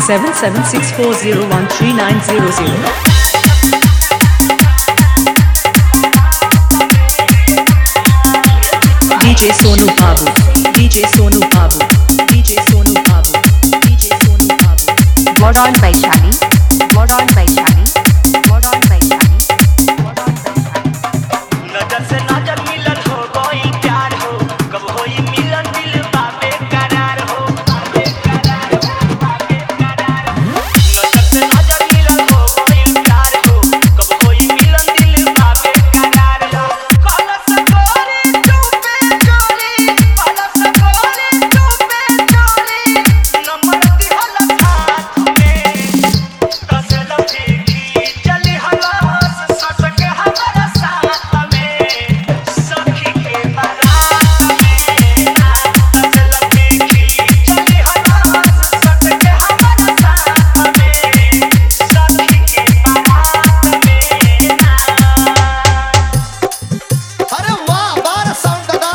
7764013900. DJ Sonu Babu, DJ Sonu Babu, DJ Sonu Babu, DJ Sonu Babu. Moron Vaishali, Moron Vaishali, Moron Vaishali, Moron Vaishali. नजर से नजर मिलन हो कोई प्यार हो कब होई मिलन दिल बाबे करार हो बेकरार हो बेकरार हो नजर से नजर मिलन हो कोई प्यार हो कब होई मिलन दिल बाबे करार हो कलस कोरी चुपे चोरी कलस कोरी चुपे चोरी नंबर दिहल हाथ में कस लफी चली हलास सस के हमारा साथ में सखी के बारात में ना कस लफी चली हलास सस के हमारा साथ में सखी के बारात में ना अरे वाह बार साउंड दादा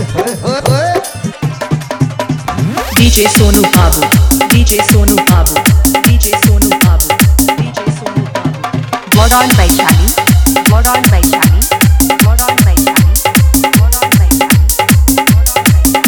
DJ Sonu Babu, DJ Sonu Babu, DJ Sonu Babu, DJ Sonu Babu. Moron Vaishali, Moron Vaishali, Moron Vaishali, Moron Vaishali, Moron Vaishali.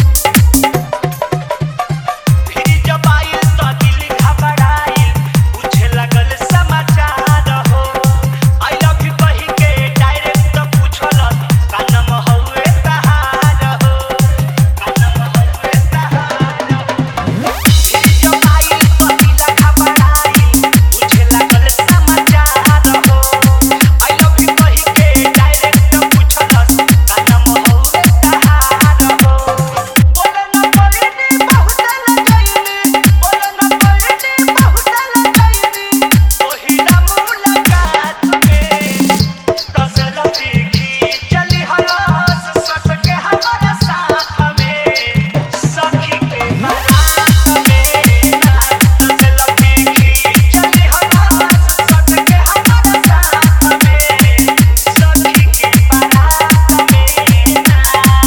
फिर जब आइल तो दिल घबराइल पूछे लगल समाचार हो आई लव यू कही के डायरेक्ट पूछलस का नाम हउए तहार हो का नाम हउए तहार हो फिर जब आइल तो दिल घबराइल पूछे लगल समाचार हो आई लव यू कही के डायरेक्ट पूछलस का नाम हउए तहार हो बोले न पड़नी बहुत लगैनी बोले न पड़नी बहुत लगैनी ओहिला मुलाकात में कस लफी चली हलास सस के हमारा साथ में सखी के बारात में ना कस लफी चली हलास सस के हमारा साथ में सखी के बारात में ना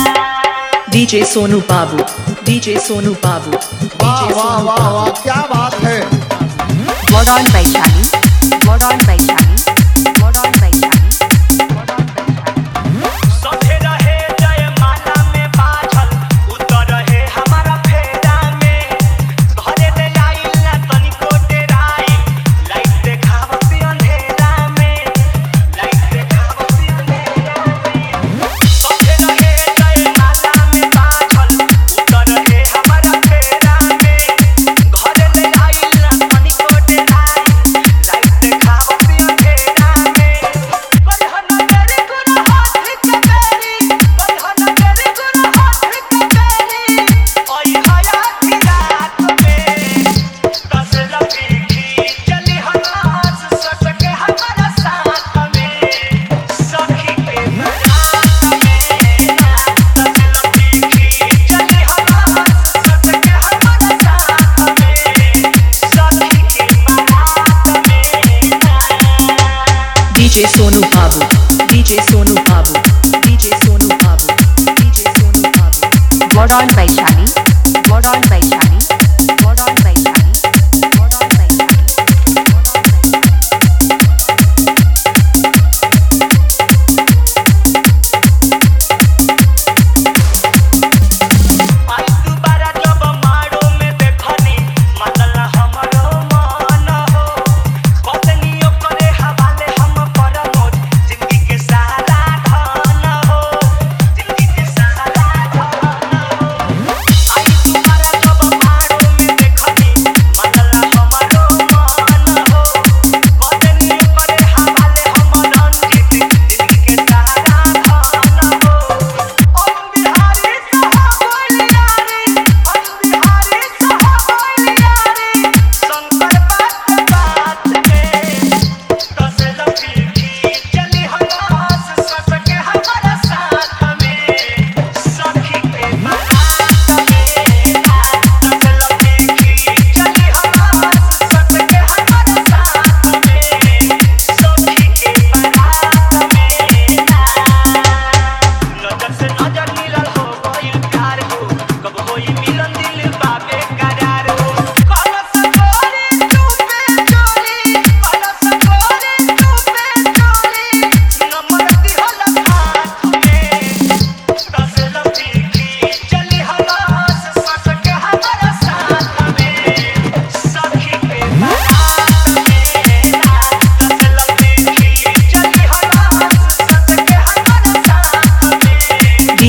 DJ Sonu Babu, DJ Sonu Babu, वाह DJ वाह Sonu वाह Babu. वाह क्या बात है Moron Vaishali, Moron Vaishali, Moron Vaishali, Moron Vaishali. सभे रहे जयमाला में बाझल उतर रहे हमारा फेरा में घरे ले आइल ना तनिको डेराइल लाइट देखावती अंधेरा में लाइट देखावती अंधेरा में सभे रहे जयमाला में बाझल उतर रहे हमारा फेरा में घरे ले आइल ना तनिको डेराइल लाइट देखावती अंधेरा में बरहन मेरे गुण हाथ के बेरी बरहन मेरे गुण हाथ के बेरी ओई हया की रात में कस लफी चली हलास सस के हमारा साथ में सखी के बारात में ना कस लफी चली हलास सस के हमारा साथ में सखी के बारात में ना DJ Sonu Babu, DJ Sonu Babu, DJ Sonu Babu, DJ Sonu Babu. Moron Vaishali, Moron Vaishali, Moron Vaishali, Moron Vaishali, Moron Vaishali. आई दोबारा जब मारो में देखनी मतलब हमरो मन हो पत्नियों करे हवाले हम परमोद जिंदगी के सारा धन हो जिंदगी के सारा धन हो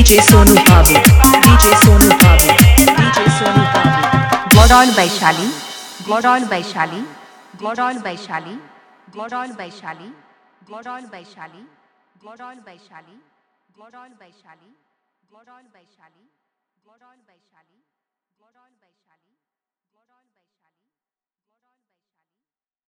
DJ Sonu Babu, DJ Sonu Babu, DJ Sonu Babu. Godon Vaishali, Godon Vaishali, Godon Vaishali, Godon Vaishali, Godon Vaishali, Godon Vaishali, Godon Vaishali, Godon Vaishali, Godon Vaishali.